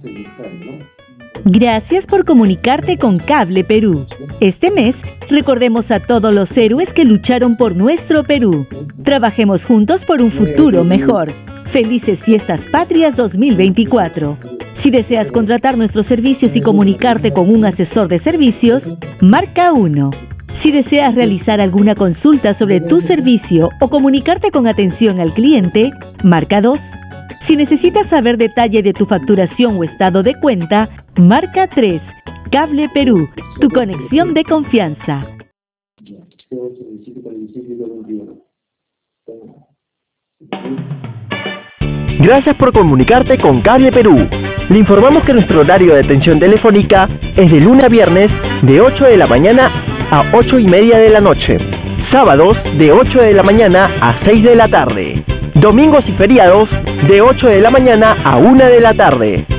Gracias por comunicarte con Cable Perú. Este mes, recordemos a todos los héroes que lucharon por nuestro Perú. Trabajemos juntos por un futuro mejor. Felices Fiestas Patrias 2024. Si deseas contratar nuestros servicios y comunicarte con un asesor de servicios, marca 1. Si deseas realizar alguna consulta sobre tu servicio o comunicarte con atención al cliente, marca 2. Si necesitas saber detalle de tu facturación o estado de cuenta, marca 3. Cable Perú, tu conexión de confianza. Gracias por comunicarte con Cable Perú. Le informamos que nuestro horario de atención telefónica es de lunes a viernes de 8 de la mañana a 8:30 de la noche. Sábados de 8 de la mañana a 6 de la tarde. Domingos y feriados de 8 de la mañana a 1 de la tarde.